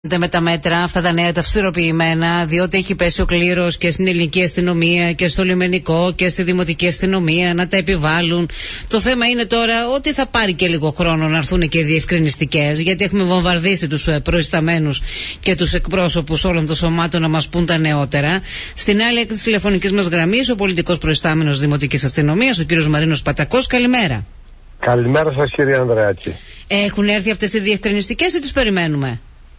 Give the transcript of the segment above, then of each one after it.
Με τα μέτρα αυτά τα νέα, τα αυστηροποιημένα, διότι έχει πέσει ο κλήρος και στην ελληνική αστυνομία και στο λιμενικό και στη δημοτική αστυνομία να τα επιβάλλουν. Το θέμα είναι τώρα ότι θα πάρει και λίγο χρόνο να έρθουν και διευκρινιστικές, γιατί έχουμε βομβαρδίσει τους προϊσταμένους και τους εκπρόσωπους όλων των σωμάτων να μας πούν τα νεότερα. Στην άλλη άκρη της τηλεφωνικής μας γραμμής, ο πολιτικός προϊστάμενος δημοτικής αστυνομίας, ο κύριος Μαρίνος Πατακός. Καλημέρα. Καλημέρα σας, κύριε Ανδρεάκη. Έχουν έρθει αυτές οι διευκρινιστικές ή τις περιμένουμε?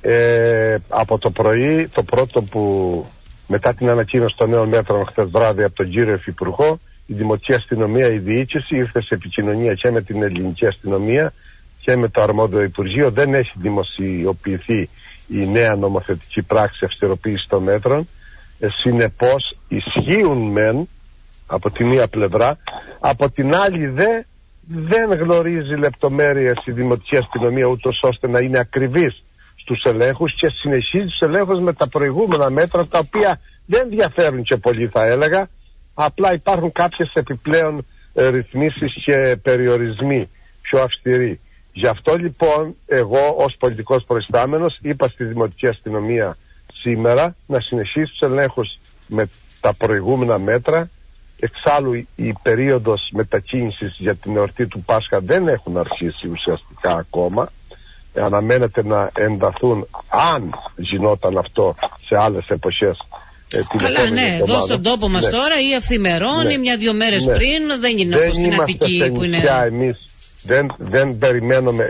Από το πρωί, το πρώτο που μετά την ανακοίνωση των νέων μέτρων χθες βράδυ από τον κύριο Υφυπουργό, η Δημοτική Αστυνομία, η διοίκηση ήρθε σε επικοινωνία και με την Ελληνική Αστυνομία και με το αρμόδιο Υπουργείο. Δεν έχει δημοσιοποιηθεί η νέα νομοθετική πράξη αυστηροποίηση των μέτρων. Συνεπώς ισχύουν μεν από τη μία πλευρά, από την άλλη δεν γνωρίζει λεπτομέρειες η Δημοτική Αστυνομία ούτως ώστε να είναι ακριβής στους ελέγχους και συνεχίζει τους ελέγχους με τα προηγούμενα μέτρα, τα οποία δεν διαφέρουν και πολύ, θα έλεγα. Απλά υπάρχουν κάποιες επιπλέον ρυθμίσεις και περιορισμοί πιο αυστηροί. Γι' αυτό λοιπόν εγώ ως πολιτικός προϊστάμενος είπα στη Δημοτική Αστυνομία σήμερα να συνεχίσει τους ελέγχους με τα προηγούμενα μέτρα. Εξάλλου η περίοδος μετακίνησης για την εορτή του Πάσχα δεν έχουν αρχίσει ουσιαστικά ακόμα. Αναμένεται να ενταθούν, αν γινόταν αυτό σε άλλες εποχές. Καλά, ναι, εδώ στον τόπο μας τώρα ή αυθημερών ή μια-δυο μέρες πριν, δεν είναι όπως στην Αττική που είναι. Εμείς δεν περιμένουμε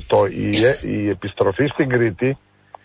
η επιστροφή στην Κρήτη,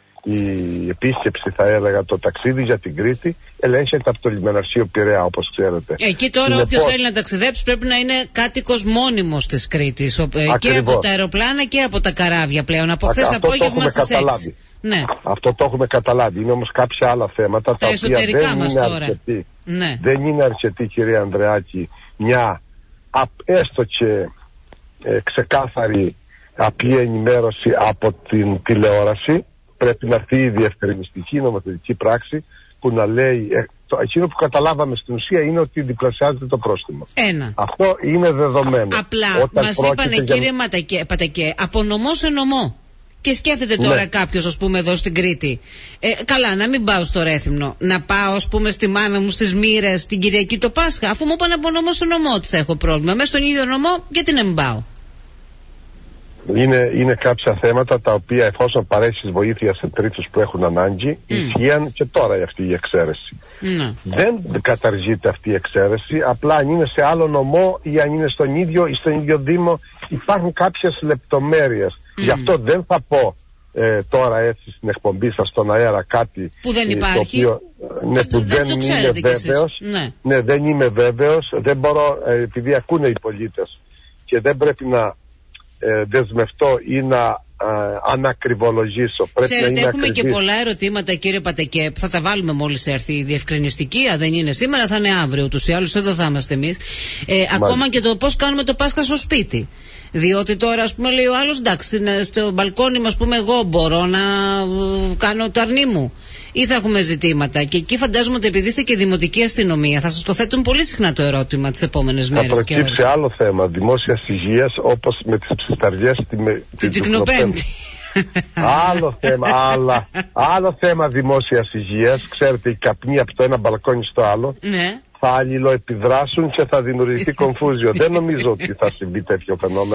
η επίσκεψη, θα έλεγα, το ταξίδι για την Κρήτη ελέγχεται από το λιμεναρχείο Πειραιά, όπως ξέρετε. Εκεί τώρα όποιος θέλει να ταξιδέψει πρέπει να είναι κάτοικος μόνιμος της Κρήτης, και από τα αεροπλάνα και από τα καράβια πλέον. Από χθες απόγευμα στις 6. Ναι. Αυτό το έχουμε καταλάβει. Είναι όμως κάποια άλλα θέματα τα οποία δεν είναι αρκετή. Ναι. Δεν είναι αρκετή, κυρία Ανδρεάκη, μια έστω και ξεκάθαρη απλή ενημέρωση από την τηλεόραση. Πρέπει να έρθει η διευκρινιστική νομοθετική πράξη που να λέει, εκείνο που καταλάβαμε στην ουσία είναι ότι διπλασιάζεται το πρόστιμο. Αυτό είναι δεδομένο. Απλά μας είπανε, κύριε Πατακέ, από νομό σε νομό. Και σκέφτεται τώρα κάποιος, ας πούμε, εδώ στην Κρήτη, καλά, να μην πάω στο Ρέθυμνο, να πάω, ας πούμε, στη μάνα μου στις Μοίρες την Κυριακή το Πάσχα, αφού μου είπαν από νομό σε νομό ότι θα έχω πρόβλημα. Μέσα στον ίδιο νομό, γιατί να μην πάω? Είναι κάποια θέματα τα οποία, εφόσον παρέχεις βοήθεια σε τρίτους που έχουν ανάγκη, ισχύαν και τώρα αυτή η εξαίρεση. Δεν καταργείται αυτή η εξαίρεση, απλά αν είναι σε άλλο νομό ή αν είναι στον ίδιο Δήμο, υπάρχουν κάποιες λεπτομέρειες. Γι' αυτό δεν θα πω τώρα έτσι στην εκπομπή σας στον αέρα κάτι που δεν υπάρχει, το οποίο, που δεν είμαι βέβαιος. Ναι, δεν είμαι βέβαιος, δεν μπορώ, επειδή ακούνε οι πολίτες και δεν πρέπει να δεσμευτώ ή να ανακριβολογήσω. Ξέρετε, έχουμε και πολλά ερωτήματα, κύριε Πατακέ, που θα τα βάλουμε μόλις έρθει η διευκρινιστική. Αν δεν είναι σήμερα, θα είναι αύριο. Ούτως ή άλλως εδώ θα είμαστε εμείς. Ακόμα και το πώς κάνουμε το Πάσχα στο σπίτι. Διότι τώρα, ας πούμε, λέει ο άλλος, εντάξει, στο μπαλκόνι μου, ας πούμε, εγώ μπορώ να κάνω το αρνί μου. Ή θα έχουμε ζητήματα. Και εκεί φαντάζομαι ότι επειδή είστε και δημοτική αστυνομία, θα σας το θέτουν πολύ συχνά το ερώτημα τις επόμενες μέρες. Θα προκύψει άλλο θέμα δημόσιας υγείας, όπως με τις ψισταριές την Τσικνοπέμπτη. Άλλο θέμα δημόσιας υγείας. Ξέρετε, οι καπνοί από το ένα μπαλκόνι στο άλλο θα αλληλοεπιδράσουν και θα δημιουργηθεί κομφούζιο. Δεν νομίζω ότι θα συμβεί τέτοιο φαινόμενο.